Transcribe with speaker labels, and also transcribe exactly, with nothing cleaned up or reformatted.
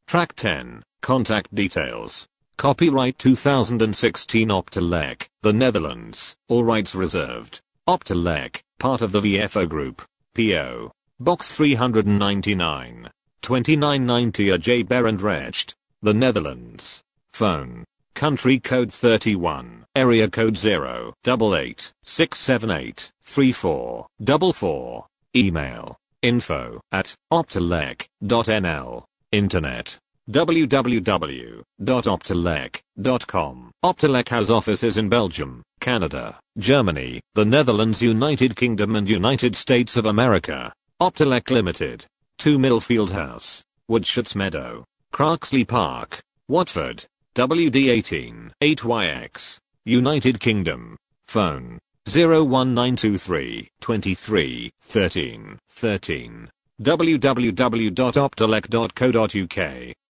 Speaker 1: Track ten. Contact details. Copyright two thousand sixteen Optelec, the Netherlands. All rights reserved. Optelec, part of the V F O Group. P O. Box three ninety-nine. twenty-nine ninety A J Barendrecht, the Netherlands. Phone. Country code thirty-one. Area code zero eight eight six seven eight three four four four. Email. Info at optelec dot n l. Internet. w w w dot optelec dot com. Optelec has offices in Belgium, Canada, Germany, the Netherlands, United Kingdom and United States of America. Optelec Limited. two Millfield House, Woodschutz Meadow, Croxley Park, Watford, W D eighteen eight Y X, United Kingdom. Phone zero one nine two three two three one three one three. w w w dot optelec dot co dot u k